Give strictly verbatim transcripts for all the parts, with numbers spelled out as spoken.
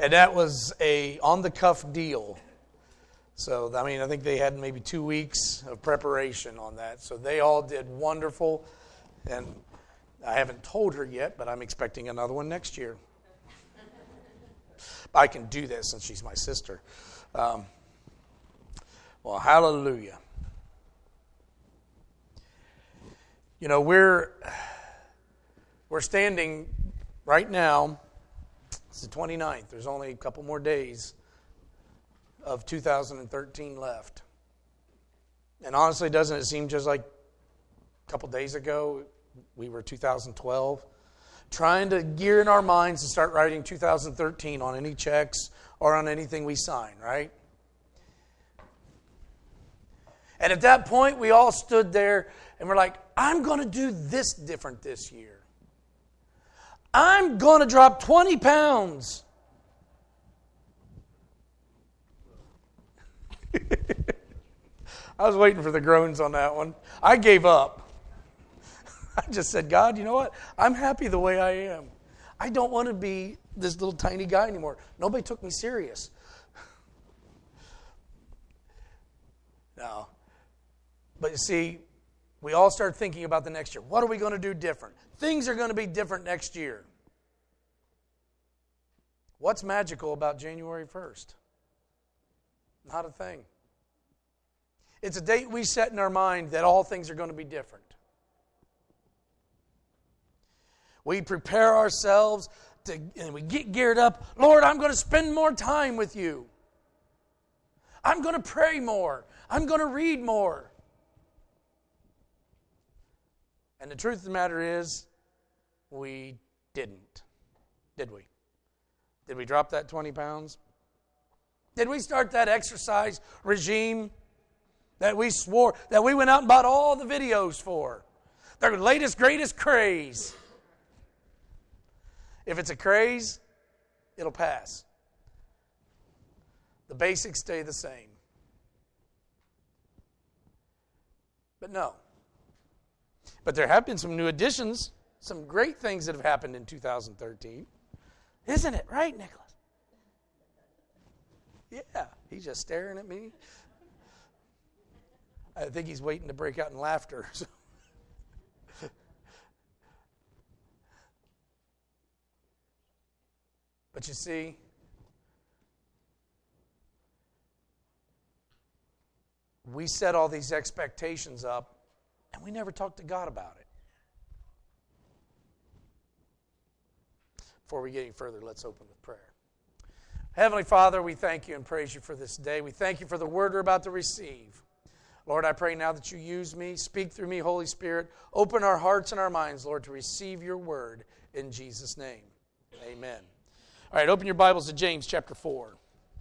And that was a on-the-cuff deal. So, I mean, I think they had maybe two weeks of preparation on that. So they all did wonderful. And I haven't told her yet, but I'm expecting another one next year. I can do that since she's my sister. Um, well, hallelujah. You know, we're we're standing right now. It's the twenty-ninth. There's only a couple more days of two thousand thirteen left. And honestly, doesn't it seem just like a couple days ago we were two thousand twelve? Trying to gear in our minds to start writing two thousand thirteen on any checks or on anything we sign, right? And at that point, we all stood there and we're like, I'm going to do this different this year. I'm going to drop twenty pounds. I was waiting for the groans on that one. I gave up. I just said, God, you know what? I'm happy the way I am. I don't want to be this little tiny guy anymore. Nobody took me serious. No. But you see, we all start thinking about the next year. What are we going to do different? Things are going to be different next year. What's magical about January first? Not a thing. It's a date we set in our mind that all things are going to be different. We prepare ourselves to, and we get geared up. Lord, I'm going to spend more time with you. I'm going to pray more. I'm going to read more. And the truth of the matter is, we didn't. Did we? Did we drop that twenty pounds? Did we start that exercise regime that we swore, that we went out and bought all the videos for? The latest, greatest craze. If it's a craze, it'll pass. The basics stay the same. But no. But there have been some new additions, some great things that have happened in two thousand thirteen. Isn't it right, Nicholas? Yeah, he's just staring at me. I think he's waiting to break out in laughter. So. But you see, we set all these expectations up, and we never talked to God about it. Before we get any further, let's open with prayer. Heavenly Father, we thank you and praise you for this day. We thank you for the word we're about to receive. Lord, I pray now that you use me, speak through me, Holy Spirit. Open our hearts and our minds, Lord, to receive your word in Jesus' name. Amen. All right, open your Bibles to James chapter four.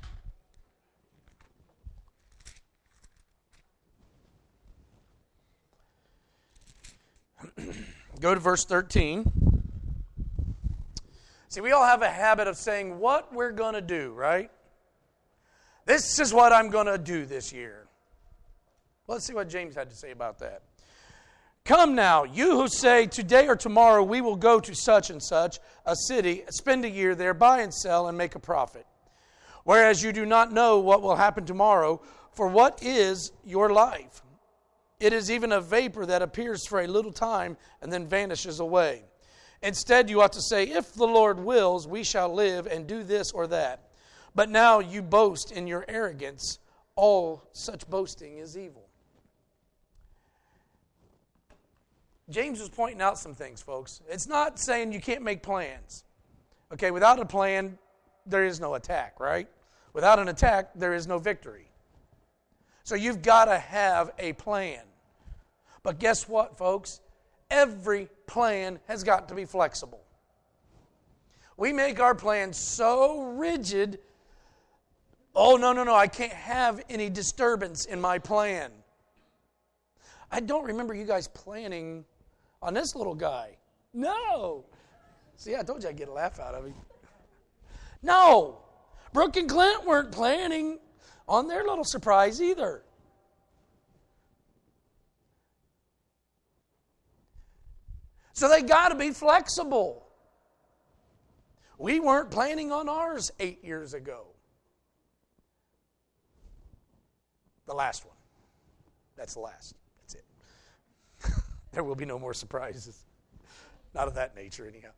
Go to verse thirteen. See, we all have a habit of saying what we're going to do, right? This is what I'm going to do this year. Well, let's see what James had to say about that. Come now, you who say, today or tomorrow we will go to such and such a city, spend a year there, buy and sell, and make a profit. Whereas you do not know what will happen tomorrow, for what is your life? It is even a vapor that appears for a little time and then vanishes away. Instead, you ought to say, if the Lord wills, we shall live and do this or that. But now you boast in your arrogance. All such boasting is evil. James was pointing out some things, folks. It's not saying you can't make plans. Okay, without a plan, there is no attack, right? Without an attack, there is no victory. So you've got to have a plan. But guess what, folks? Every plan has got to be flexible. We make our plans so rigid. Oh, no, no, no, I can't have any disturbance in my plan. I don't remember you guys planning on this little guy. No. See, I told you I'd get a laugh out of him. No. Brooke and Clint weren't planning on their little surprise either. So they got to be flexible. We weren't planning on ours eight years ago. The last one. That's the last. That's it. There will be no more surprises. Not of that nature, anyhow.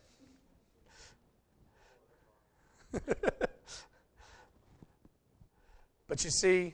But you see,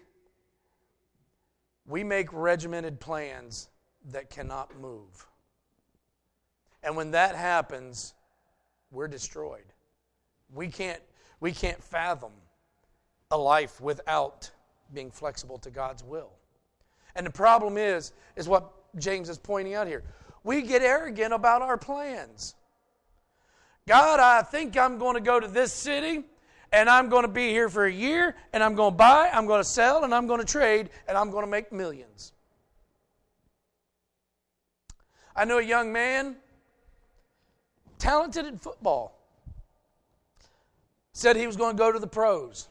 we make regimented plans that cannot move. And when that happens, we're destroyed. We can't, we can't fathom a life without being flexible to God's will. And the problem is, is what James is pointing out here. We get arrogant about our plans. God, I think I'm going to go to this city, and I'm going to be here for a year, and I'm going to buy, I'm going to sell, and I'm going to trade, and I'm going to make millions. I know a young man, talented in football, said he was going to go to the pros.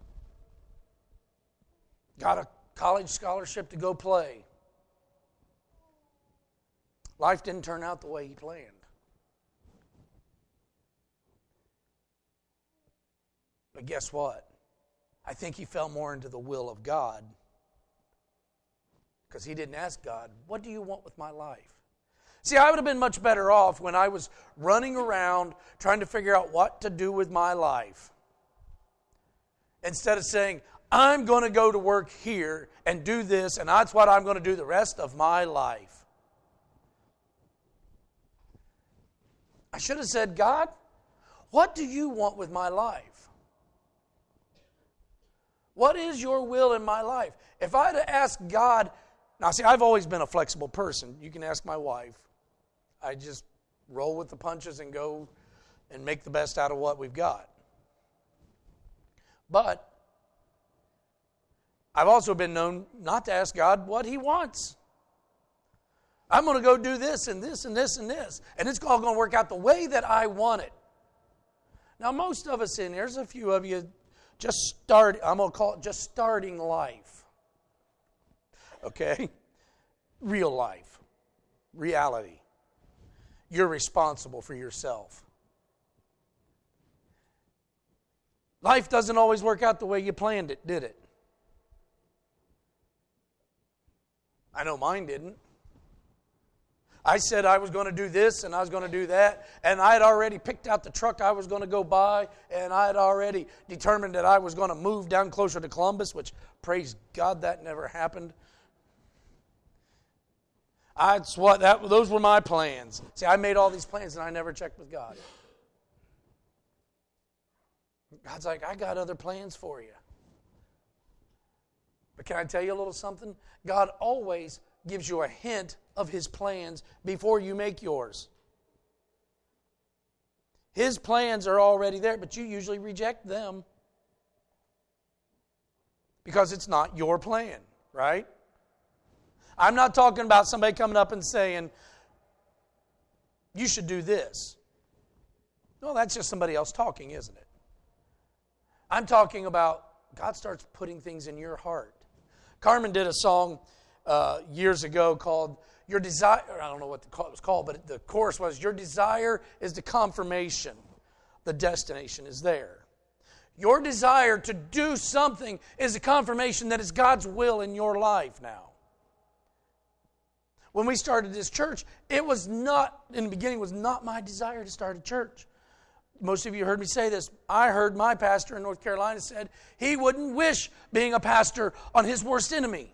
Got a college scholarship to go play. Life didn't turn out the way he planned. But guess what? I think he fell more into the will of God because he didn't ask God, what do you want with my life? See, I would have been much better off when I was running around trying to figure out what to do with my life. Instead of saying, I'm going to go to work here and do this, and that's what I'm going to do the rest of my life. I should have said, God, what do you want with my life? What is your will in my life? If I had to ask God, now see, I've always been a flexible person. You can ask my wife. I just roll with the punches and go and make the best out of what we've got. But I've also been known not to ask God what He wants. I'm going to go do this and this and this and this, and it's all going to work out the way that I want it. Now, most of us in here, there's a few of you just start, I'm going to call it just starting life. Okay? Real life. Reality. You're responsible for yourself. Life doesn't always work out the way you planned it, did it? I know mine didn't. I said I was going to do this and I was going to do that, and I had already picked out the truck I was going to go buy, and I had already determined that I was going to move down closer to Columbus, which, praise God, that never happened. I, what, that, those were my plans. See, I made all these plans and I never checked with God. God's like, I got other plans for you. But can I tell you a little something? God always gives you a hint of His plans before you make yours. His plans are already there, but you usually reject them because it's not your plan, right? I'm not talking about somebody coming up and saying, you should do this. No, that's just somebody else talking, isn't it? I'm talking about God starts putting things in your heart. Carmen did a song uh, years ago called Your Desire. I don't know what the, it was called, but the chorus was, your desire is the confirmation. The destination is there. Your desire to do something is a confirmation that it's God's will in your life now. When we started this church, it was not, in the beginning, was not my desire to start a church. Most of you heard me say this. I heard my pastor in North Carolina said he wouldn't wish being a pastor on his worst enemy.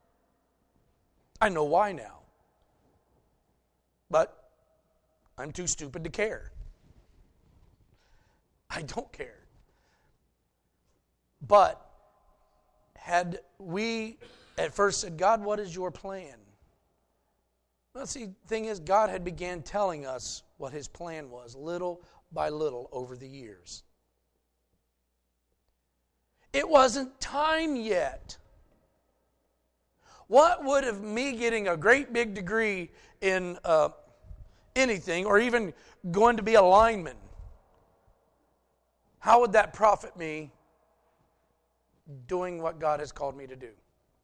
I know why now. But I'm too stupid to care. I don't care. But had we at first said, God, what is your plan? Well, see, the thing is, God had began telling us what His plan was, little by little over the years. It wasn't time yet. What would have me getting a great big degree in uh, anything, or even going to be a lineman, how would that profit me doing what God has called me to do?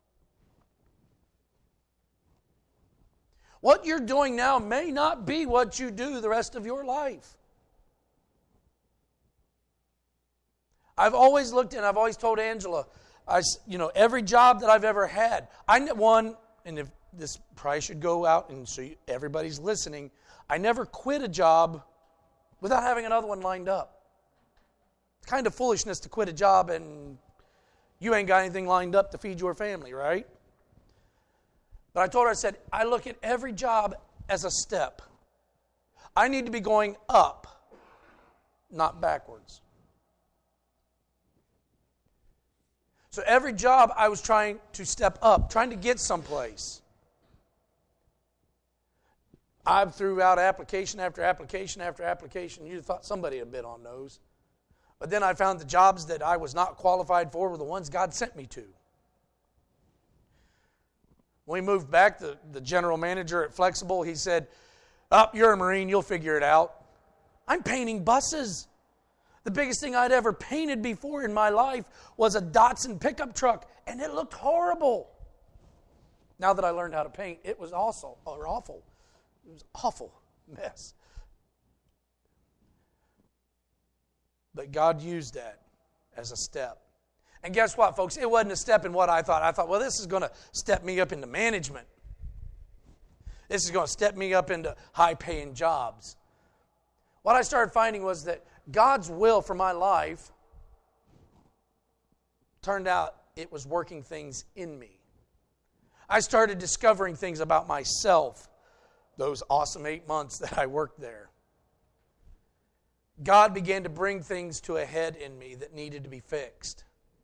What you're doing now may not be what you do the rest of your life. I've always looked and I've always told Angela, I, you know, every job that I've ever had, I one, and if this probably should go out and so you, everybody's listening, I never quit a job without having another one lined up. It's kind of foolishness to quit a job and you ain't got anything lined up to feed your family, right? But I told her, I said, I look at every job as a step. I need to be going up, not backwards. So every job I was trying to step up, trying to get someplace. I threw out application after application after application. You'd have thought somebody had bid on those. But then I found the jobs that I was not qualified for were the ones God sent me to. When we moved back, the, the general manager at Flexible, he said, oh, you're a Marine, you'll figure it out. I'm painting buses. The biggest thing I'd ever painted before in my life was a Datsun pickup truck, and it looked horrible. Now that I learned how to paint, it was awful, or awful. It was an awful mess. But God used that as a step. And guess what, folks? It wasn't a step in what I thought. I thought, well, this is going to step me up into management. This is going to step me up into high-paying jobs. What I started finding was that God's will for my life turned out it was working things in me. I started discovering things about myself those awesome eight months that I worked there. God began to bring things to a head in me that needed to be fixed.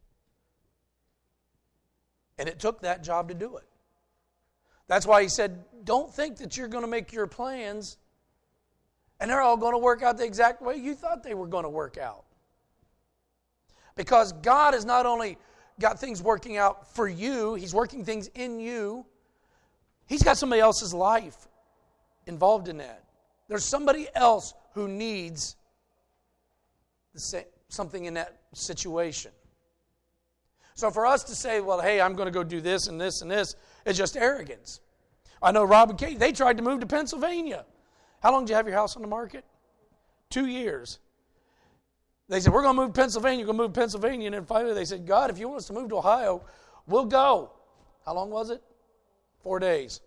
And it took that job to do it. That's why he said, don't think that you're going to make your plans and they're all going to work out the exact way you thought they were going to work out. Because God has not only got things working out for you, He's working things in you. He's got somebody else's life involved in that. There's somebody else who needs the same, something in that situation. So for us to say, well, hey, I'm going to go do this and this and this, is just arrogance. I know Rob and Kate, they tried to move to Pennsylvania. How long did you have your house on the market? Two years. They said, we're going to move to Pennsylvania, we're going to move to Pennsylvania. And then finally they said, God, if you want us to move to Ohio, we'll go. How long was it? Four days.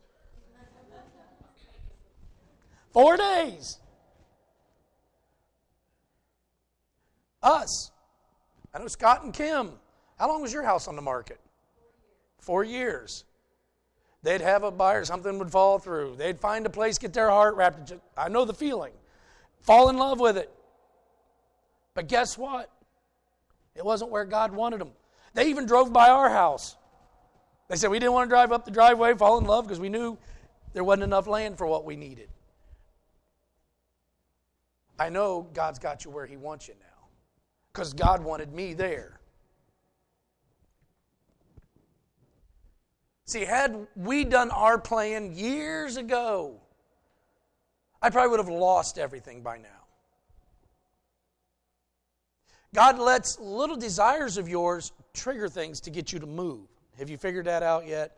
Four days. Us. I know Scott and Kim. How long was your house on the market? Four years. They'd have a buyer, something would fall through. They'd find a place, get their heart wrapped. I know the feeling. Fall in love with it. But guess what? It wasn't where God wanted them. They even drove by our house. They said we didn't want to drive up the driveway, fall in love, because we knew there wasn't enough land for what we needed. I know God's got you where He wants you now, because God wanted me there. See, had we done our plan years ago, I probably would have lost everything by now. God lets little desires of yours trigger things to get you to move. Have you figured that out yet?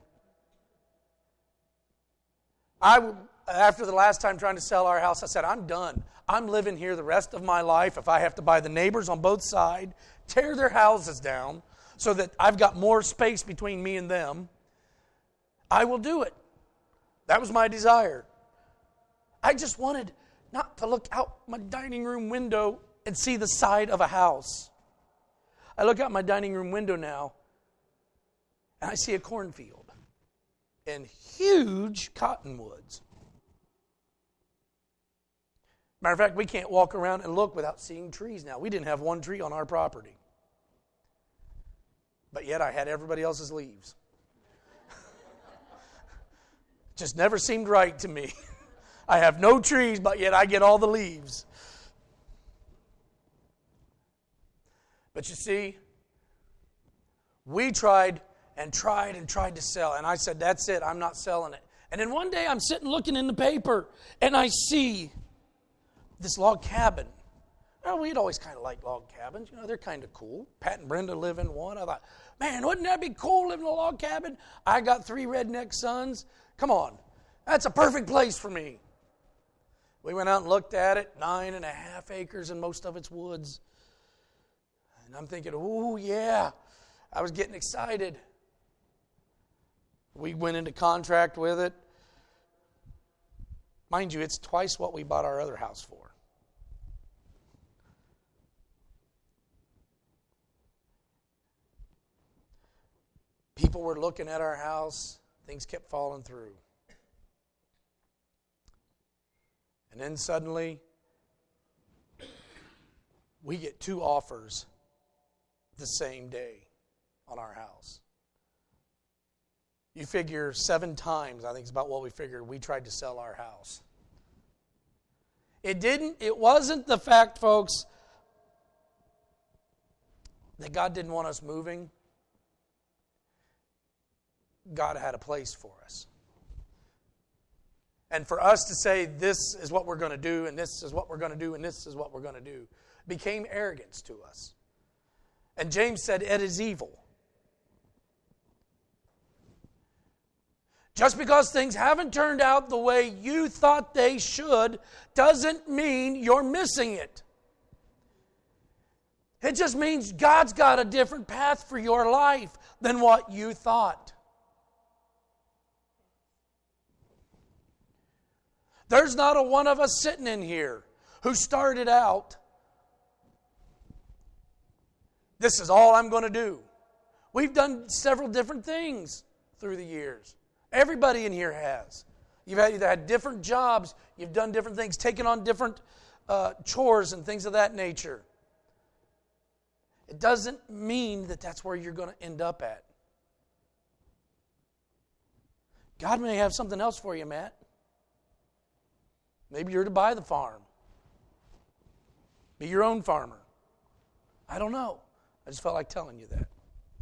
I, after the last time trying to sell our house, I said, I'm done. I'm living here the rest of my life. If I have to buy the neighbors on both sides, tear their houses down so that I've got more space between me and them, I will do it. That was my desire. I just wanted not to look out my dining room window and see the side of a house. I look out my dining room window now, and I see a cornfield and huge cottonwoods. Matter of fact, we can't walk around and look without seeing trees now. We didn't have one tree on our property. But yet I had everybody else's leaves. Just never seemed right to me. I have no trees, but yet I get all the leaves. But you see, we tried and tried and tried to sell. And I said, that's it, I'm not selling it. And then one day I'm sitting looking in the paper, and I see this log cabin. Well, we'd always kind of liked log cabins. You know, they're kind of cool. Pat and Brenda live in one. I thought, man, wouldn't that be cool living in a log cabin? I got three redneck sons. Come on, that's a perfect place for me. We went out and looked at it, nine and a half acres, and most of it's woods. And I'm thinking, oh, yeah. I was getting excited. We went into contract with it. Mind you, it's twice what we bought our other house for. People were looking at our house. Things kept falling through. And then suddenly, we get two offers the same day on our house. You figure seven times, I think it's about what we figured, we tried to sell our house. It didn't, it wasn't the fact, folks, that God didn't want us moving. God had a place for us. And for us to say, this is what we're going to do, and this is what we're going to do, and this is what we're going to do, became arrogance to us. And James said, it is evil. Just because things haven't turned out the way you thought they should doesn't mean you're missing it. It just means God's got a different path for your life than what you thought. There's not a one of us sitting in here who started out, this is all I'm going to do. We've done several different things through the years. Everybody in here has. You've had, either had different jobs, you've done different things, taken on different uh, chores and things of that nature. It doesn't mean that that's where you're going to end up at. God may have something else for you, Matt. Maybe you're to buy the farm. Be your own farmer. I don't know. I just felt like telling you that.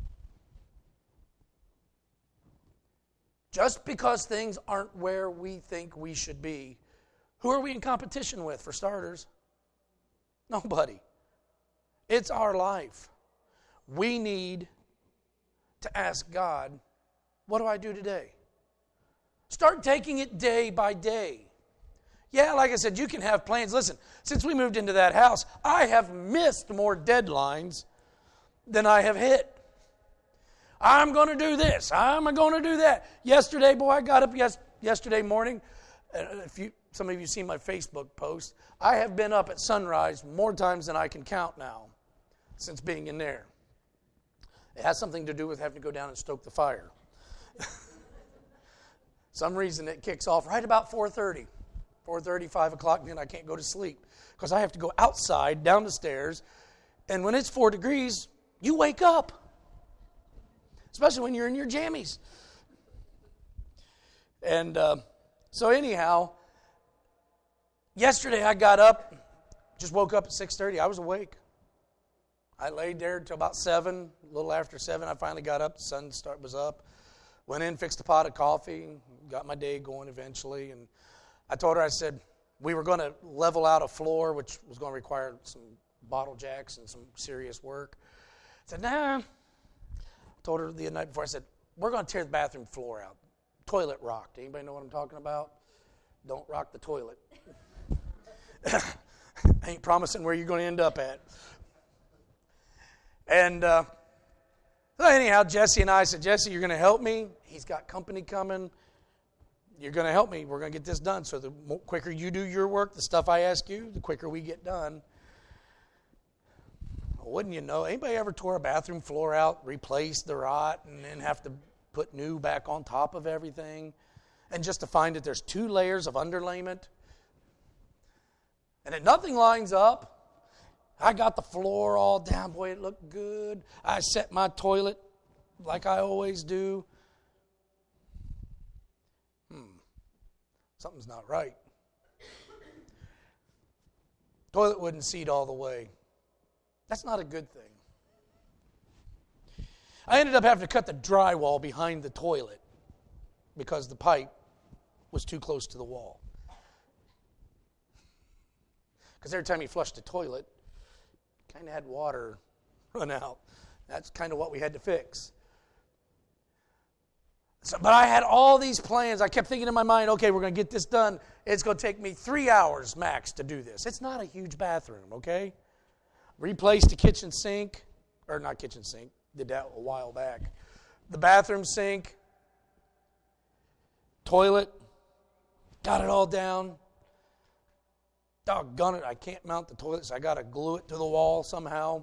Just because things aren't where we think we should be, who are we in competition with, for starters? Nobody. It's our life. We need to ask God, what do I do today? Start taking it day by day. Yeah, like I said, you can have plans. Listen, since we moved into that house, I have missed more deadlines than I have hit. I'm going to do this. I'm going to do that. Yesterday, boy, I got up yes, yesterday morning. Uh, if you, some of you see my Facebook post, I have been up at sunrise more times than I can count now since being in there. It has something to do with having to go down and stoke the fire. Some reason it kicks off right about four thirty. four thirty, five o'clock, and then I can't go to sleep because I have to go outside, down the stairs, and when it's four degrees, you wake up. Especially when you're in your jammies. And uh, so anyhow, yesterday I got up, just woke up at six thirty. I was awake. I laid there until about seven, a little after seven. I finally got up. The sun start was up. Went in, fixed a pot of coffee, got my day going eventually. And I told her, I said, we were going to level out a floor, which was going to require some bottle jacks and some serious work. I said, nah. Told her the night before, I said, we're going to tear the bathroom floor out. Toilet rocked. Anybody know what I'm talking about? Don't rock the toilet. I ain't promising where you're going to end up at. And uh, so anyhow, Jesse and I said, Jesse, you're going to help me? He's got company coming. You're going to help me. We're going to get this done. So the quicker you do your work, the stuff I ask you, the quicker we get done. Wouldn't you know, anybody ever tore a bathroom floor out, replaced the rot, and then have to put new back on top of everything? And just to find that there's two layers of underlayment? And that nothing lines up. I got the floor all down. Boy, it looked good. I set my toilet like I always do. Hmm. Something's not right. Toilet wouldn't seat all the way. That's not a good thing. I ended up having to cut the drywall behind the toilet because the pipe was too close to the wall. Because every time you flushed the toilet, it kind of had water run out. That's kind of what we had to fix. So, but I had all these plans. I kept thinking in my mind, okay, we're going to get this done. It's going to take me three hours max to do this. It's not a huge bathroom, okay? Replaced the kitchen sink. or not kitchen sink, did that a while back. The bathroom sink, toilet, got it all down. Doggone it, I can't mount the toilet, so I got to glue it to the wall somehow.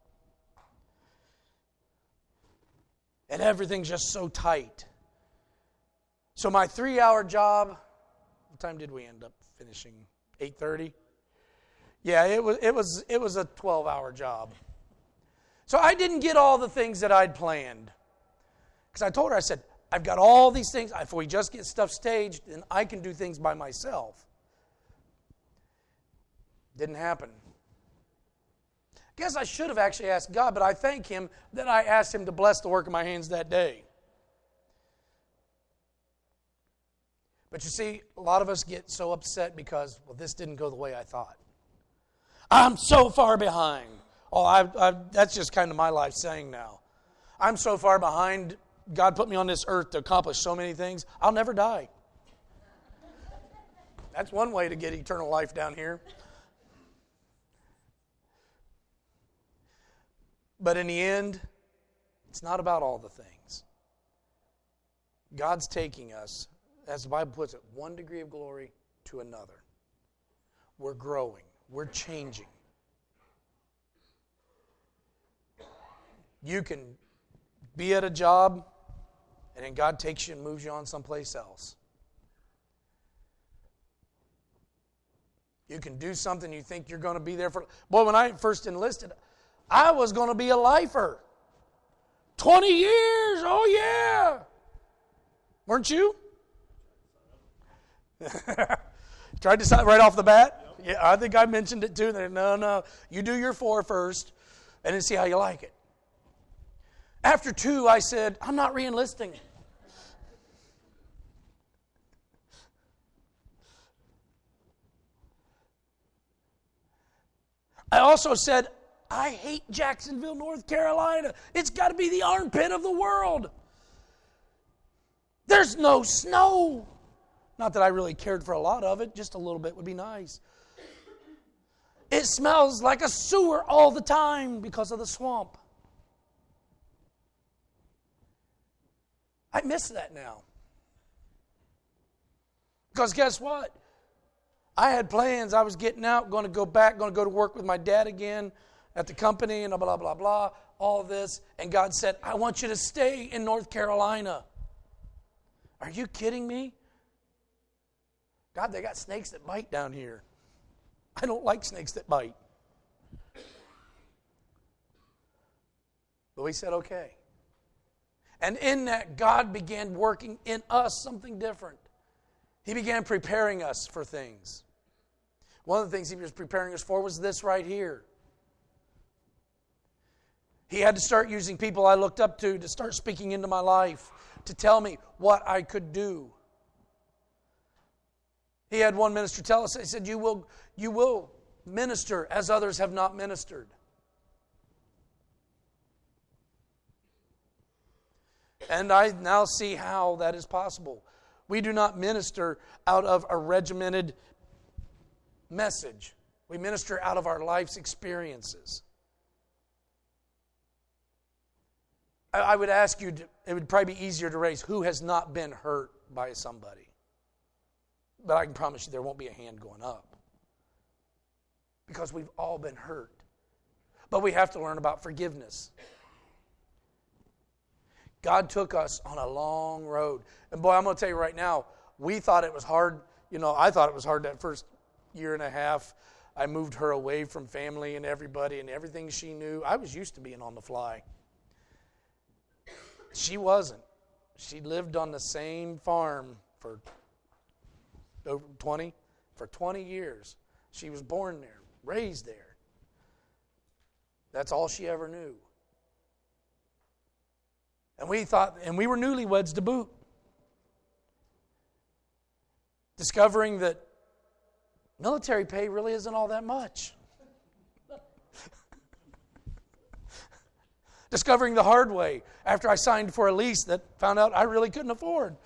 And everything's just so tight. So my three-hour job, what time did we end up finishing? eight thirty? Yeah, it was it was it was a twelve-hour job. So I didn't get all the things that I'd planned. Because I told her, I said, I've got all these things. If we just get stuff staged, then I can do things by myself. Didn't happen. Guess I should have actually asked God, but I thank Him that I asked Him to bless the work of my hands that day. But you see, a lot of us get so upset because, well, this didn't go the way I thought. I'm so far behind. Oh, I, I, that's just kind of my life saying now. I'm so far behind. God put me on this earth to accomplish so many things. I'll never die. That's one way to get eternal life down here. But in the end, it's not about all the things. God's taking us, as the Bible puts it, one degree of glory to another. We're growing. We're changing. You can be at a job, and then God takes you and moves you on someplace else. You can do something you think you're going to be there for. Boy, when I first enlisted, I was going to be a lifer. twenty years, oh yeah. Weren't you? Tried to sign right off the bat? Yeah, I think I mentioned it too. No, no, you do your four first, and then see how you like it. After two, I said, I'm not re-enlisting. I also said, I hate Jacksonville, North Carolina. It's got to be the armpit of the world. There's no snow. Not that I really cared for a lot of it. Just a little bit would be nice. It smells like a sewer all the time because of the swamp. I miss that now. Because guess what? I had plans. I was getting out, going to go back, going to go to work with my dad again at the company and blah, blah, blah, all this. And God said, I want you to stay in North Carolina. Are you kidding me? God, they got snakes that bite down here. I don't like snakes that bite. But we said, okay. And in that, God began working in us something different. He began preparing us for things. One of the things He was preparing us for was this right here. He had to start using people I looked up to to start speaking into my life, to tell me what I could do. He had one minister tell us, he said, you will, you will minister as others have not ministered. And I now see how that is possible. We do not minister out of a regimented message. We minister out of our life's experiences. I, I would ask you, to, it would probably be easier to raise who has not been hurt by somebody. But I can promise you there won't be a hand going up. Because we've all been hurt. But we have to learn about forgiveness. God took us on a long road. And boy, I'm going to tell you right now, we thought it was hard. You know, I thought it was hard that first year and a half. I moved her away from family and everybody and everything she knew. I was used to being on the fly. She wasn't. She lived on the same farm for over twenty, for twenty years. She was born there, raised there. That's all she ever knew. And we thought, and we were newlyweds to boot. Discovering that military pay really isn't all that much. Discovering the hard way after I signed for a lease that found out I really couldn't afford.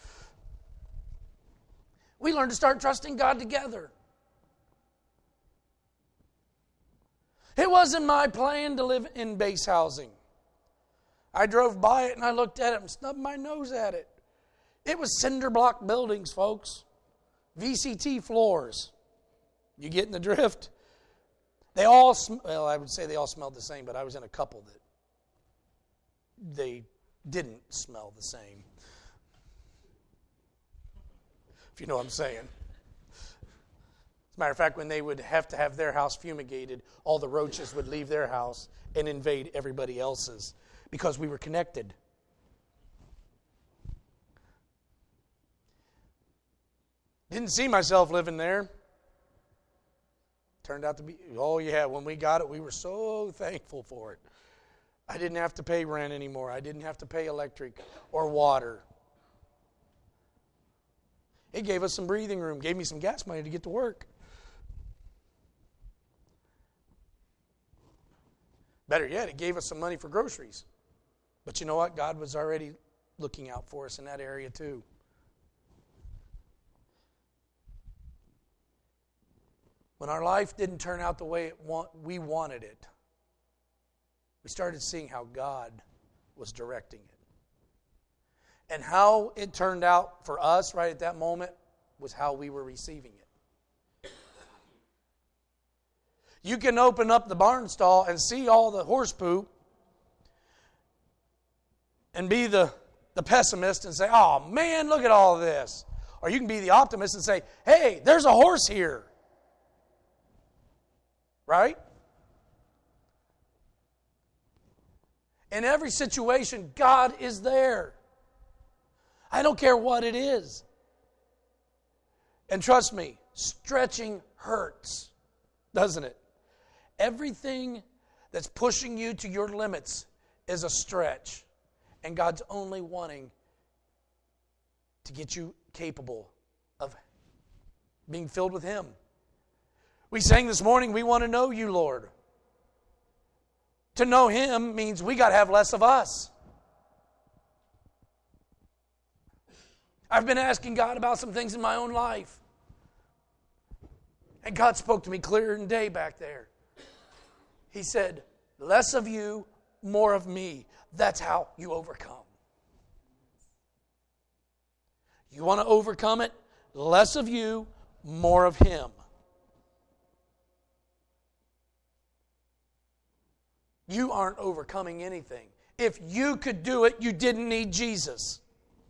We learned to start trusting God together. It wasn't my plan to live in base housing. I drove by it and I looked at it and snubbed my nose at it. It was cinder block buildings, folks. V C T floors. You getting the drift? They all, sm- well, I would say they all smelled the same, but I was in a couple that they didn't smell the same. If you know what I'm saying. As a matter of fact, when they would have to have their house fumigated, all the roaches would leave their house and invade everybody else's because we were connected. Didn't see myself living there. Turned out to be, oh yeah, when we got it, we were so thankful for it. I didn't have to pay rent anymore. I didn't have to pay electric or water. It gave us some breathing room, gave me some gas money to get to work. Better yet, it gave us some money for groceries. But you know what? God was already looking out for us in that area too. When our life didn't turn out the way it want, we wanted it, we started seeing how God was directing it. And how it turned out for us right at that moment was how we were receiving it. You can open up the barn stall and see all the horse poop and be the, the pessimist and say, oh man, look at all of this. Or you can be the optimist and say, hey, there's a horse here. Right? In every situation, God is there. I don't care what it is. And trust me, stretching hurts, doesn't it? Everything that's pushing you to your limits is a stretch. And God's only wanting to get you capable of being filled with Him. We sang this morning, we want to know you, Lord. To know Him means we got to have less of us. I've been asking God about some things in my own life. And God spoke to me clear than day back there. He said, less of you, more of me. That's how you overcome. You want to overcome it? Less of you, more of Him. You aren't overcoming anything. If you could do it, you didn't need Jesus.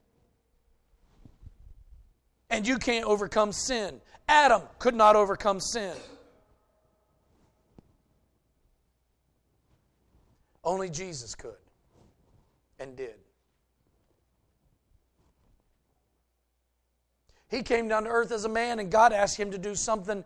And you can't overcome sin. Adam could not overcome sin. Only Jesus could and did. He came down to earth as a man, and God asked Him to do something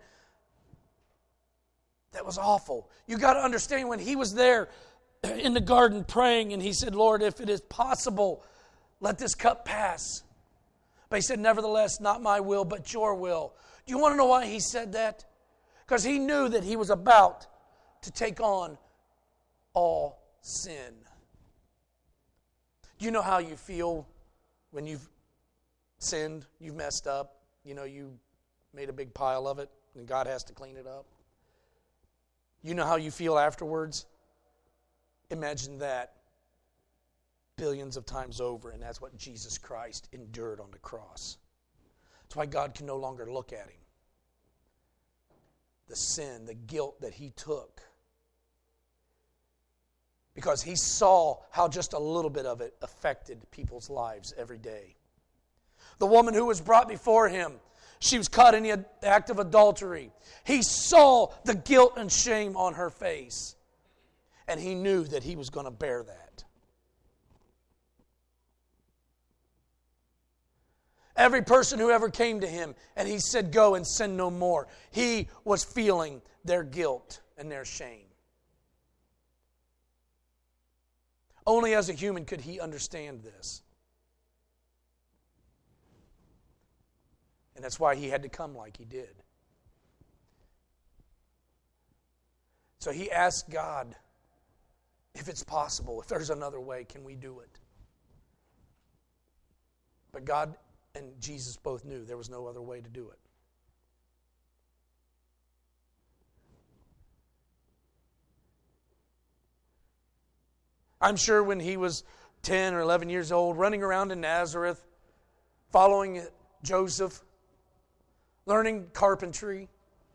that was awful. You got to understand, when He was there in the garden praying, and He said, Lord, if it is possible, let this cup pass. But He said, nevertheless, not my will, but your will. Do you want to know why He said that? Because He knew that He was about to take on all sin. Do you know how you feel when you've sinned, you've messed up, you know, you made a big pile of it, and God has to clean it up? You know how you feel afterwards? Imagine that billions of times over, and that's what Jesus Christ endured on the cross. That's why God can no longer look at Him. The sin, the guilt that He took. Because He saw how just a little bit of it affected people's lives every day. The woman who was brought before Him, she was caught in the act of adultery. He saw the guilt and shame on her face. And He knew that He was going to bear that. Every person who ever came to Him and He said, go and sin no more, He was feeling their guilt and their shame. Only as a human could He understand this. And that's why He had to come like He did. So He asked God, if it's possible, if there's another way, can we do it? But God and Jesus both knew there was no other way to do it. I'm sure when he was ten or eleven years old, running around in Nazareth, following Joseph, learning carpentry.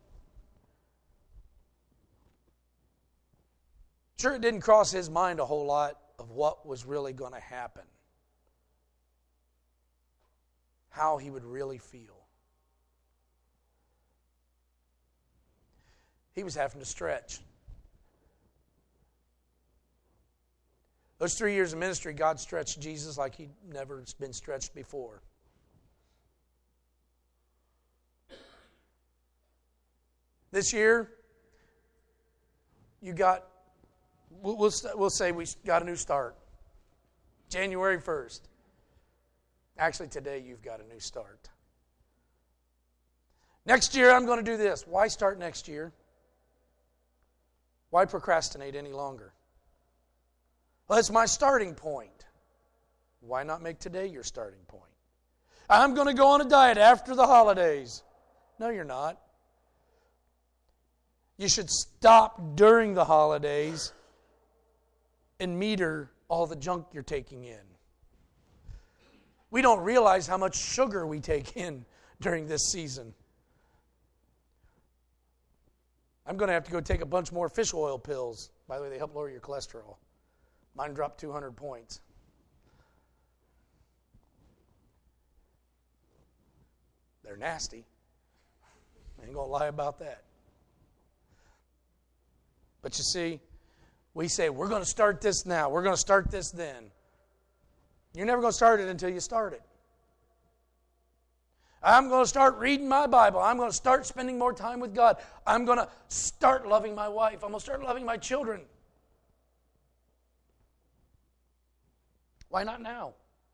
Sure, it didn't cross his mind a whole lot of what was really going to happen. How he would really feel. He was having to stretch. Those three years of ministry, God stretched Jesus like he'd never been stretched before. This year, you got, we'll, we'll, we'll say we got a new start. January first. Actually, today you've got a new start. Next year, I'm going to do this. Why start next year? Why procrastinate any longer? Well, it's my starting point. Why not make today your starting point? I'm going to go on a diet after the holidays. No, you're not. You should stop during the holidays and meter all the junk you're taking in. We don't realize how much sugar we take in during this season. I'm going to have to go take a bunch more fish oil pills. By the way, they help lower your cholesterol. Mine dropped two hundred points. They're nasty. I ain't going to lie about that. But you see, we say, we're going to start this now. We're going to start this then. You're never going to start it until you start it. I'm going to start reading my Bible. I'm going to start spending more time with God. I'm going to start loving my wife. I'm going to start loving my children. Why not now?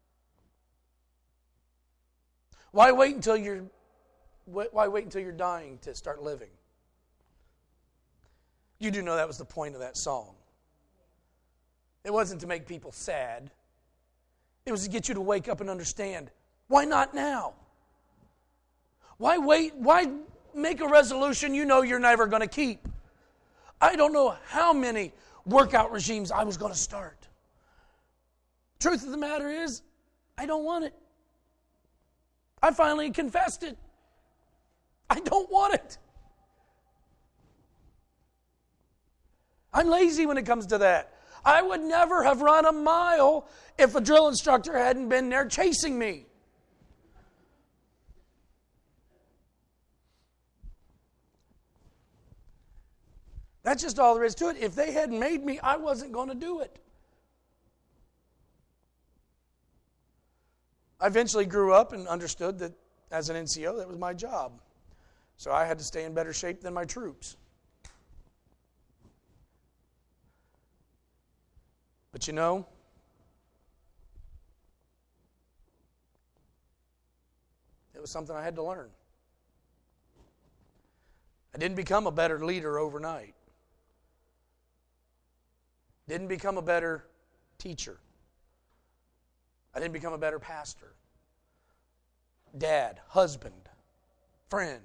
Why wait until you're why wait until you're dying to start living? You do know that was the point of that song. It wasn't to make people sad. It was to get you to wake up and understand, why not now? Why wait? Why make a resolution you know you're never going to keep? I don't know how many workout regimes I was going to start. Truth of the matter is, I don't want it. I finally confessed it. I don't want it. I'm lazy when it comes to that. I would never have run a mile if a drill instructor hadn't been there chasing me. That's just all there is to it. If they hadn't made me, I wasn't going to do it. I eventually grew up and understood that as an N C O, that was my job. So I had to stay in better shape than my troops. But you know, it was something I had to learn. I didn't become a better leader overnight. Didn't become a better teacher. I didn't become a better pastor, dad, husband, friend.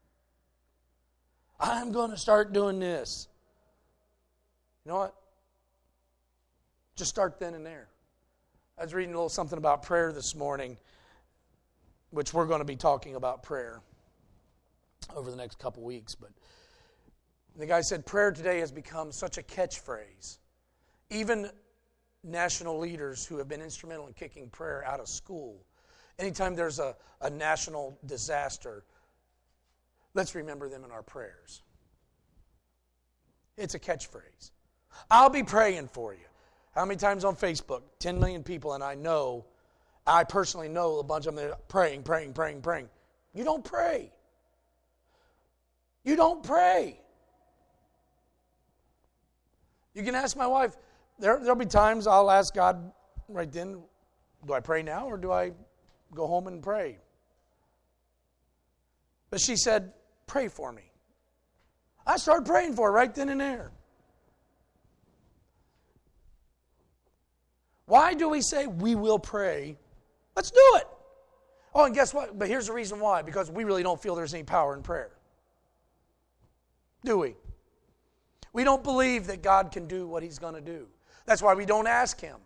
I'm going to start doing this. You know what? Just start then and there. I was reading a little something about prayer this morning, which we're going to be talking about prayer over the next couple weeks. But the guy said prayer today has become such a catchphrase. Even national leaders who have been instrumental in kicking prayer out of school. Anytime there's a, a national disaster, let's remember them in our prayers. It's a catchphrase. I'll be praying for you. How many times on Facebook? ten million people, and I know, I personally know a bunch of them that are praying, praying, praying, praying. You don't pray. You don't pray. You can ask my wife, There, there'll be times I'll ask God right then, do I pray now or do I go home and pray? But she said, pray for me. I started praying for her right then and there. Why do we say we will pray? Let's do it. Oh, and guess what? But here's the reason why. Because we really don't feel there's any power in prayer. Do we? We don't believe that God can do what He's going to do. That's why we don't ask Him.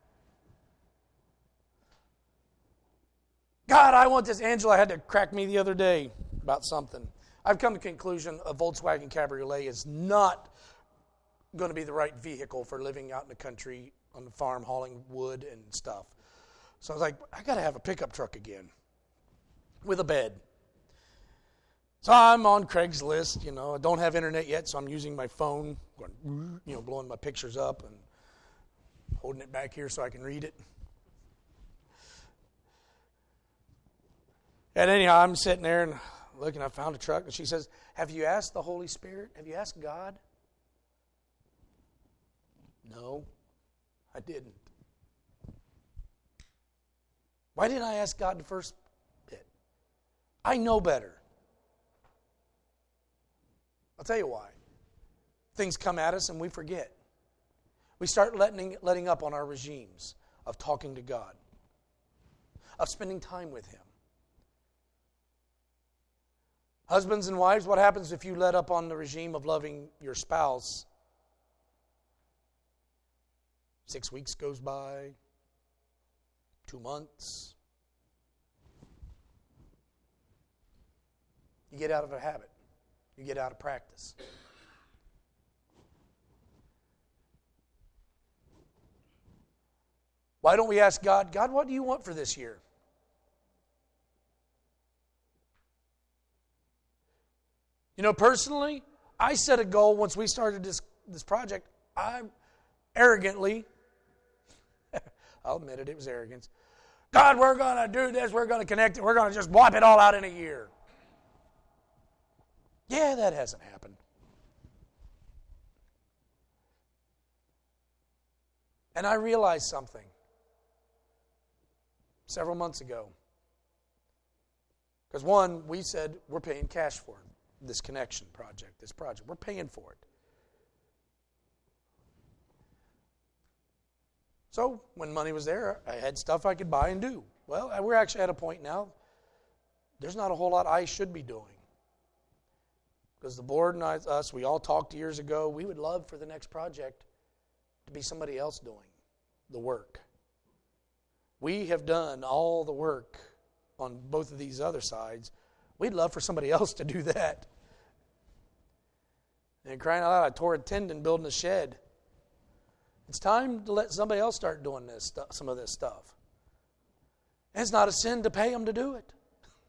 God, I want this. Angela had to crack me the other day about something. I've come to the conclusion a Volkswagen Cabriolet is not going to be the right vehicle for living out in the country on the farm hauling wood and stuff. So I was like, I got to have a pickup truck again with a bed. So I'm on Craigslist, you know. I don't have internet yet, so I'm using my phone, going, you know, blowing my pictures up and holding it back here so I can read it. And anyhow, I'm sitting there and looking, I found a truck, and she says, have you asked the Holy Spirit? Have you asked God? No, I didn't. Why didn't I ask God the first bit? I know better. I'll tell you why. Things come at us and we forget. We start letting, letting up on our regimes of talking to God, of spending time with Him. Husbands and wives, what happens if you let up on the regime of loving your spouse? Six weeks goes by, two months. You get out of a habit. You get out of practice. Why don't we ask God, God, what do you want for this year? You know, personally, I set a goal once we started this, this project. I arrogantly, I'll admit it, it was arrogance. God, we're going to do this, we're going to connect it, we're going to just wipe it all out in a year. Yeah, that hasn't happened. And I realized something several months ago. Because one, we said we're paying cash for it, this connection project, this project. We're paying for it. So when money was there, I had stuff I could buy and do. Well, we're actually at a point now, there's not a whole lot I should be doing. Because the board and I, us, we all talked years ago, we would love for the next project to be somebody else doing the work. We have done all the work on both of these other sides. We'd love for somebody else to do that. And crying out loud, I tore a tendon building a shed. It's time to let somebody else start doing this stuff, some of this stuff. And it's not a sin to pay them to do it.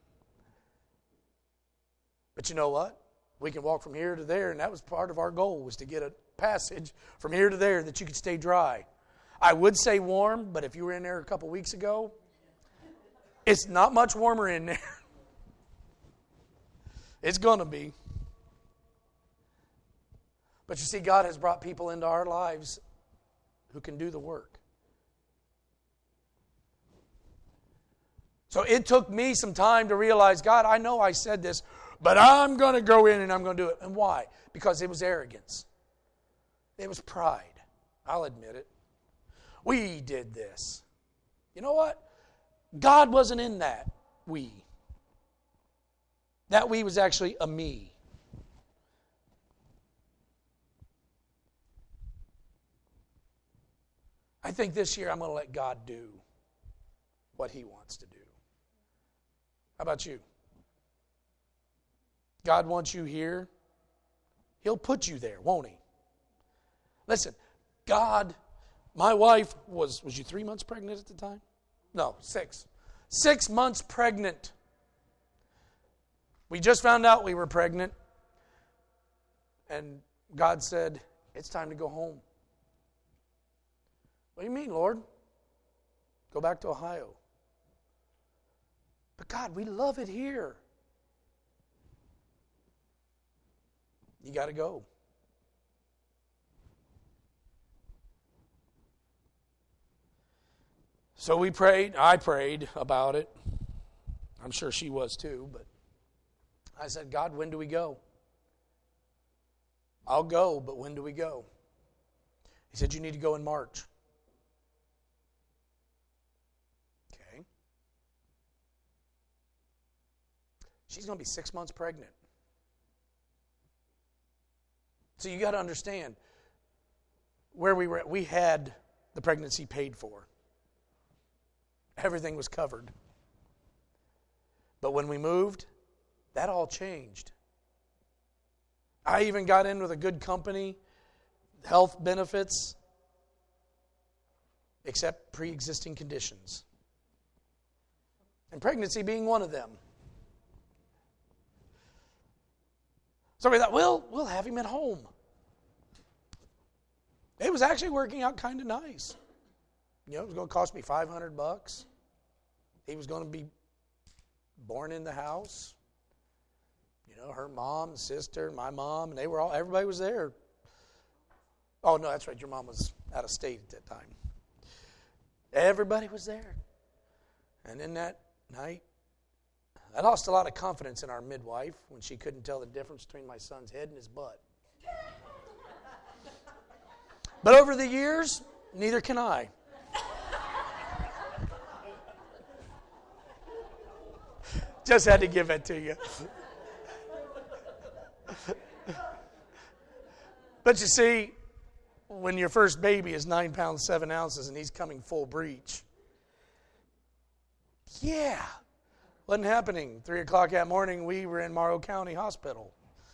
But you know what? We can walk from here to there, and that was part of our goal, was to get a passage from here to there that you could stay dry. I would say warm, but if you were in there a couple weeks ago, it's not much warmer in there. It's going to be. But you see, God has brought people into our lives who can do the work. So it took me some time to realize, God, I know I said this, but I'm going to go in and I'm going to do it. And why? Because it was arrogance. It was pride. I'll admit it. We did this. You know what? God wasn't in that we. That we was actually a me. I think this year I'm going to let God do what He wants to do. How about you? God wants you here. He'll put you there, won't He? Listen, God, my wife was, was you three months pregnant at the time? No, six. Six months pregnant. We just found out we were pregnant. And God said, it's time to go home. What do you mean, Lord? Go back to Ohio. But God, we love it here. You got to go. So we prayed. I prayed about it. I'm sure she was too. But I said, God, when do we go? I'll go, but when do we go? He said, you need to go in March. Okay. She's going to be six months pregnant. So you got to understand, where we were at, we had the pregnancy paid for. Everything was covered. But when we moved, that all changed. I even got in with a good company, health benefits, except pre-existing conditions. And pregnancy being one of them. So we thought, well, we'll have him at home. It was actually working out kind of nice. You know, it was going to cost me five hundred bucks. He was going to be born in the house. You know, her mom, sister, my mom, and they were all, everybody was there. Oh, no, that's right. Your mom was out of state at that time. Everybody was there. And in that night, I lost a lot of confidence in our midwife when she couldn't tell the difference between my son's head and his butt. But over the years, neither can I. Just had to give it to you. But you see, when your first baby is nine pounds, seven ounces, and he's coming full breech, yeah, wasn't happening. Three o'clock that morning, we were in Morrow County Hospital.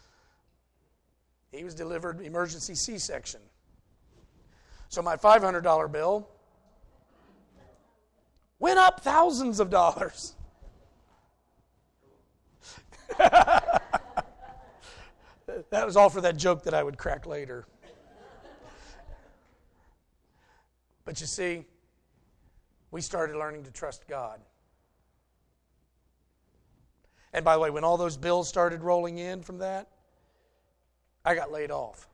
He was delivered emergency C-section. So my five hundred dollars bill went up thousands of dollars. That was all for that joke that I would crack later. But you see, we started learning to trust God. And by the way, when all those bills started rolling in from that, I got laid off.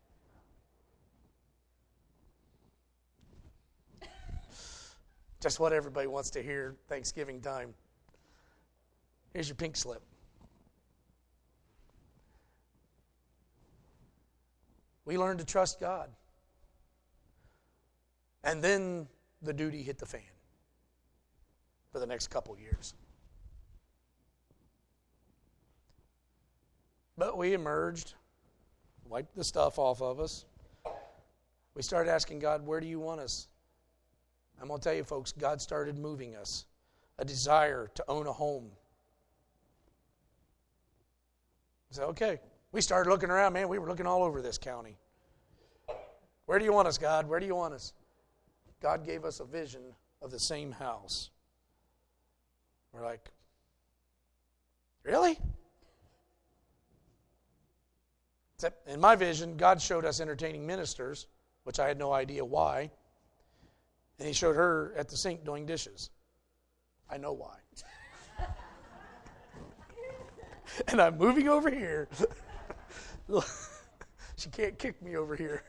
Just what everybody wants to hear Thanksgiving time. Here's your pink slip. We learned to trust God. And then the duty hit the fan for the next couple years. But we emerged, wiped the stuff off of us. We started asking God, where do you want us? I'm going to tell you, folks, God started moving us. A desire to own a home. I said, okay. We started looking around, man. We were looking all over this county. Where do you want us, God? Where do you want us? God gave us a vision of the same house. We're like, really? Except in my vision, God showed us entertaining ministers, which I had no idea why. And he showed her at the sink doing dishes. I know why. And I'm moving over here. She can't kick me over here.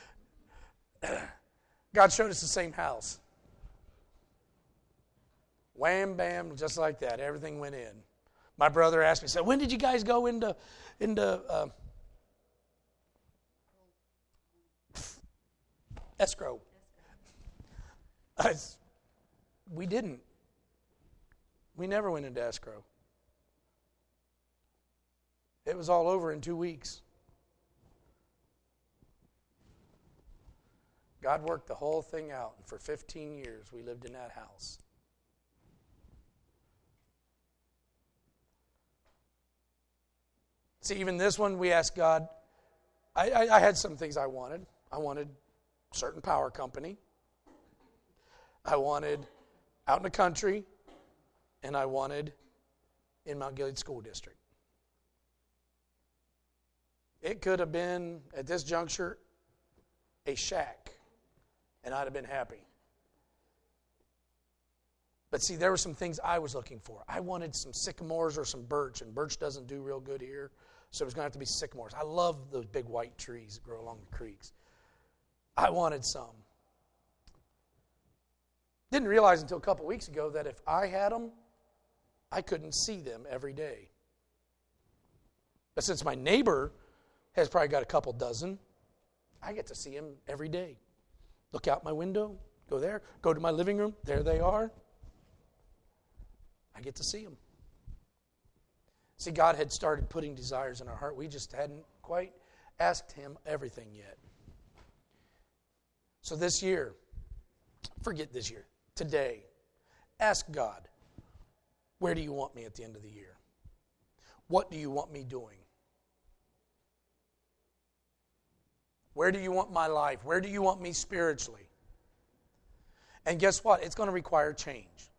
God showed us the same house. Wham, bam, just like that. Everything went in. My brother asked me, said, when did you guys go into, into uh, escrow? I, we didn't. We never went into escrow. It was all over in two weeks. God worked the whole thing out, and for fifteen years we lived in that house. See, even this one, we asked God, I, I, I had some things I wanted. I wanted a certain power company. I wanted out in the country, and I wanted in Mount Gilead School District. It could have been, at this juncture, a shack, and I'd have been happy. But see, there were some things I was looking for. I wanted some sycamores or some birch, and birch doesn't do real good here, so it was going to have to be sycamores. I love those big white trees that grow along the creeks. I wanted some. Didn't realize until a couple weeks ago that if I had them, I couldn't see them every day. But since my neighbor has probably got a couple dozen, I get to see them every day. Look out my window, go there, go to my living room, there they are. I get to see them. See, God had started putting desires in our heart. We just hadn't quite asked Him everything yet. So this year, forget this year, today, ask God, where do you want me at the end of the year? What do you want me doing? Where do you want my life? Where do you want me spiritually? And guess what? It's going to require change.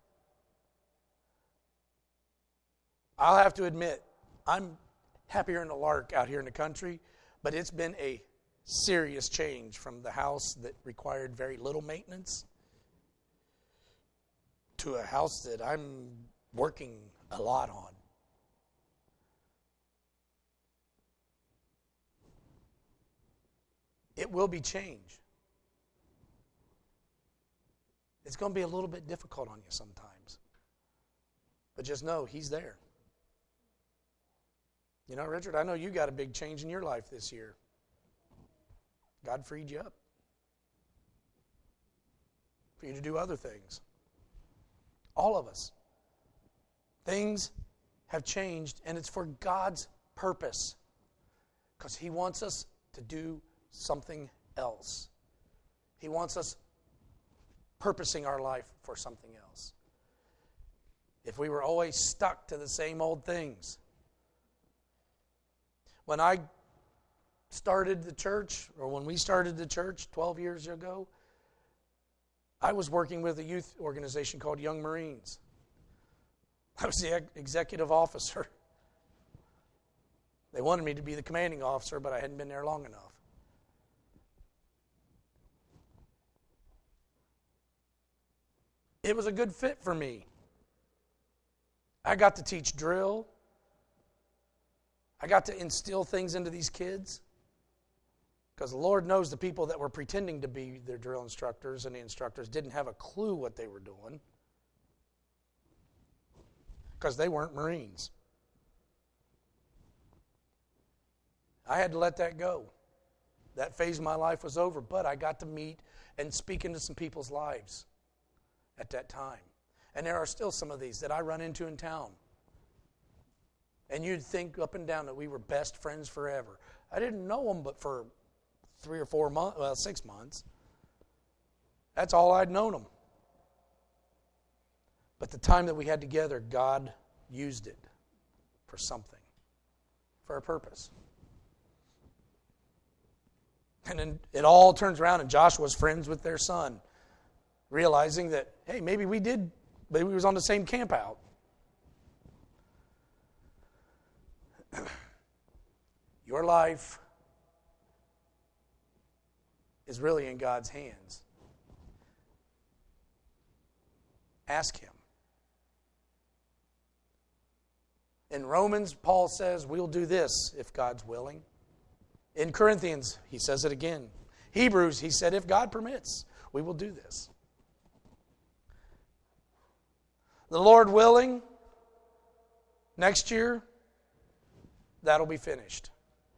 I'll have to admit, I'm happier in the lark out here in the country, but it's been a serious change from the house that required very little maintenance to a house that I'm working a lot on. It will be change. It's going to be a little bit difficult on you sometimes. But just know He's there. You know, Richard, I know you got a big change in your life this year. God freed you up for you to do other things. All of us. Things have changed, and it's for God's purpose. Because He wants us to do something else. He wants us purposing our life for something else. If we were always stuck to the same old things. When I started the church, or when we started the church twelve years ago, I was working with a youth organization called Young Marines. I was the executive officer. They wanted me to be the commanding officer, but I hadn't been there long enough. It was a good fit for me. I got to teach drill. I got to instill things into these kids. Because the Lord knows the people that were pretending to be their drill instructors and the instructors didn't have a clue what they were doing. Because they weren't Marines. I had to let that go. That phase of my life was over, but I got to meet and speak into some people's lives at that time. And there are still some of these that I run into in town. And you'd think up and down that we were best friends forever. I didn't know them but for three or four months, well, six months. That's all I'd known them. But the time that we had together, God used it for something, for a purpose. And then it all turns around, and Joshua's friends with their son, realizing that, hey, maybe we did, maybe we was on the same camp out. Your life is really in God's hands. Ask Him. In Romans, Paul says, we'll do this if God's willing. In Corinthians, he says it again. Hebrews, he said, if God permits, we will do this. The Lord willing, next year, that'll be finished.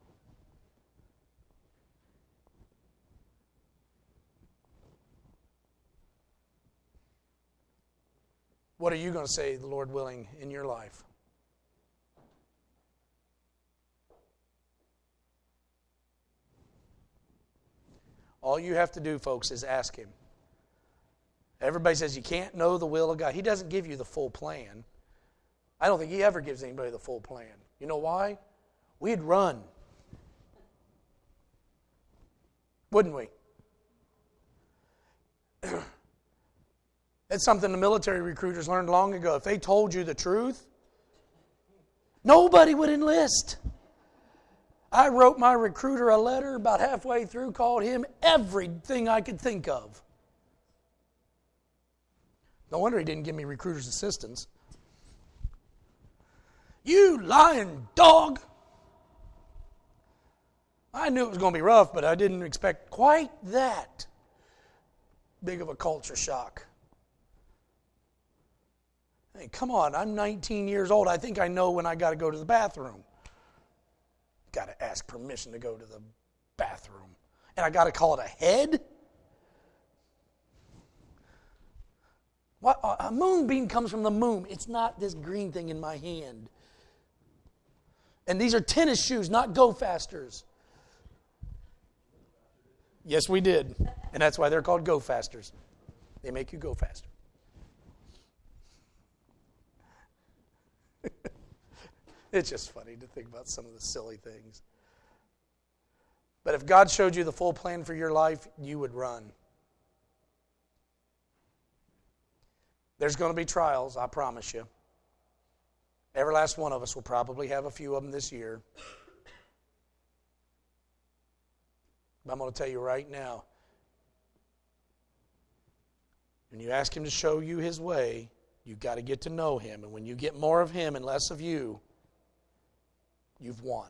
What are you going to say, the Lord willing, in your life? All you have to do, folks, is ask Him. Everybody says you can't know the will of God. He doesn't give you the full plan. I don't think He ever gives anybody the full plan. You know why? We'd run. Wouldn't we? It's something the military recruiters learned long ago. If they told you the truth, nobody would enlist. I wrote my recruiter a letter about halfway through, called him everything I could think of. No wonder he didn't give me recruiter's assistance. You lying dog! I knew it was going to be rough, but I didn't expect quite that big of a culture shock. Hey, come on, I'm nineteen years old. I think I know when I got to go to the bathroom. Got to ask permission to go to the bathroom. And I got to call it a head? What? A moonbeam comes from the moon. It's not this green thing in my hand. And these are tennis shoes, not Go Fasters. Yes, we did. And that's why they're called go fasters. They make you go faster. It's just funny to think about some of the silly things. But if God showed you the full plan for your life, you would run. There's going to be trials, I promise you. Every last one of us will probably have a few of them this year. But I'm going to tell you right now, when you ask Him to show you His way, you've got to get to know Him. And when you get more of Him and less of you, you've won.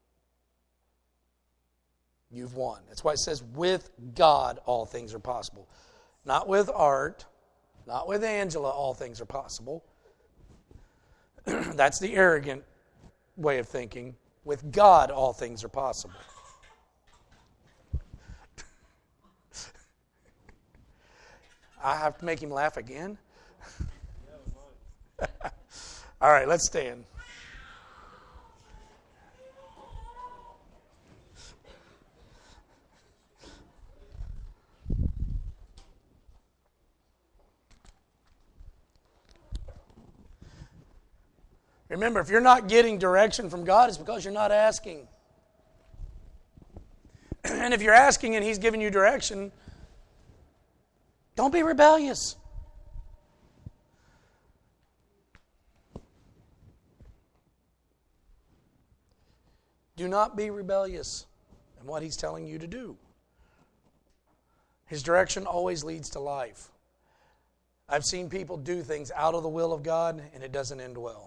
You've won. That's why it says, with God all things are possible. Not with Art, not with Angela all things are possible. That's the arrogant way of thinking. With God all things are possible. I have to make him laugh again? All right, let's stand. Remember, if you're not getting direction from God, it's because you're not asking. And if you're asking and He's giving you direction, don't be rebellious. Do not be rebellious in what He's telling you to do. His direction always leads to life. I've seen people do things out of the will of God, and it doesn't end well.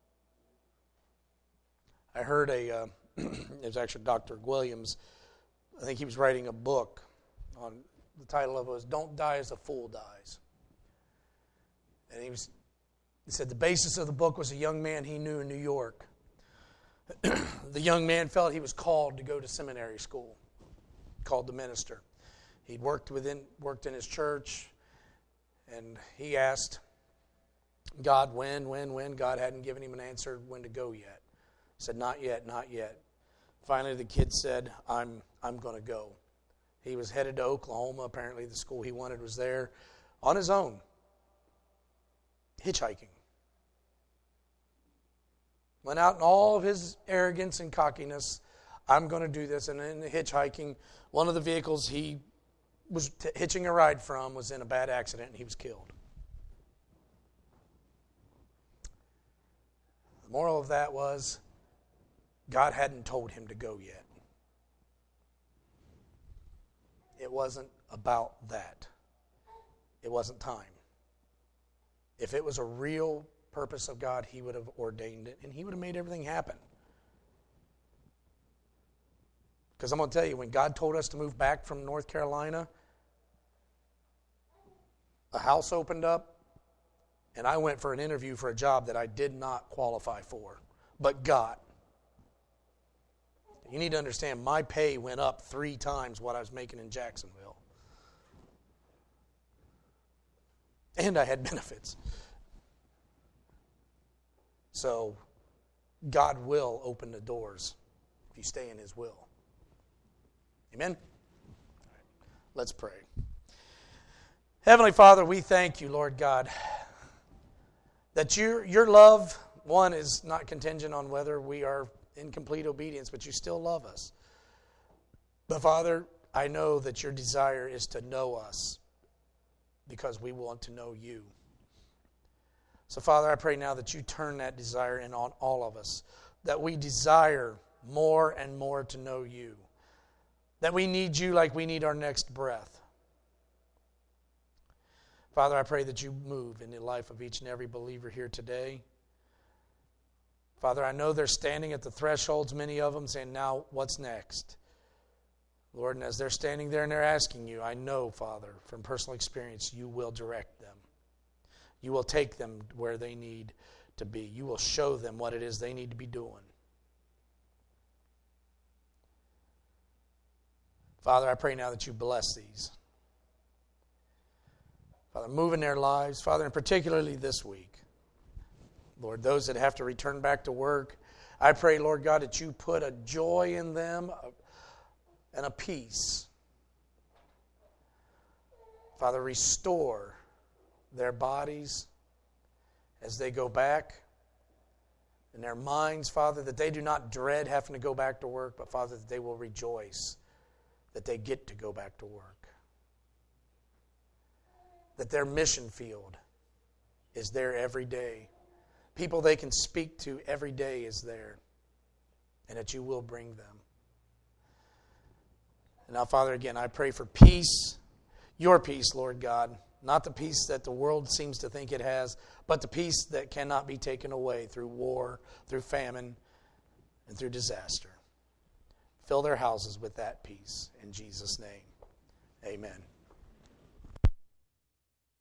I heard a, uh, it was actually Doctor Williams, I think he was writing a book on, the title of it was, Don't Die as a Fool Dies. And he was, he said the basis of the book was a young man he knew in New York. The young man felt he was called to go to seminary school, called to minister. He'd worked within, worked in his church, and he asked God when, when, when. God hadn't given him an answer when to go yet. Said, not yet, not yet. Finally, the kid said, I'm I'm going to go. He was headed to Oklahoma. Apparently, the school he wanted was there on his own, hitchhiking. Went out in all of his arrogance and cockiness. I'm going to do this. And in the hitchhiking, one of the vehicles he was t- hitching a ride from was in a bad accident, and he was killed. The moral of that was, God hadn't told him to go yet. It wasn't about that. It wasn't time. If it was a real purpose of God, He would have ordained it, and He would have made everything happen. Because I'm going to tell you, when God told us to move back from North Carolina, a house opened up, and I went for an interview for a job that I did not qualify for, but got. You need to understand, my pay went up three times what I was making in Jacksonville. And I had benefits. So, God will open the doors if you stay in His will. Amen? All right. Let's pray. Heavenly Father, we thank You, Lord God, that your, your love, one, is not contingent on whether we are in complete obedience, but You still love us. But Father, I know that Your desire is to know us because we want to know You. So Father, I pray now that You turn that desire in on all of us, that we desire more and more to know You, that we need You like we need our next breath. Father, I pray that You move in the life of each and every believer here today. Father, I know they're standing at the thresholds, many of them, saying, now, what's next? Lord, and as they're standing there and they're asking You, I know, Father, from personal experience, You will direct them. You will take them where they need to be. You will show them what it is they need to be doing. Father, I pray now that You bless these. Father, move in their lives. Father, and particularly this week. Lord, those that have to return back to work, I pray, Lord God, that You put a joy in them and a peace Father, restore their bodies as they go back, in their minds, Father, that they do not dread having to go back to work, but Father, that they will rejoice that they get to go back to work. That their mission field is there every day. People they can speak to every day is there. And that you will bring them. And now, Father, again, I pray for peace, your peace, Lord God. Not the peace that the world seems to think it has, but the peace that cannot be taken away through war, through famine, and through disaster. Fill their houses with that peace. In Jesus' name, amen.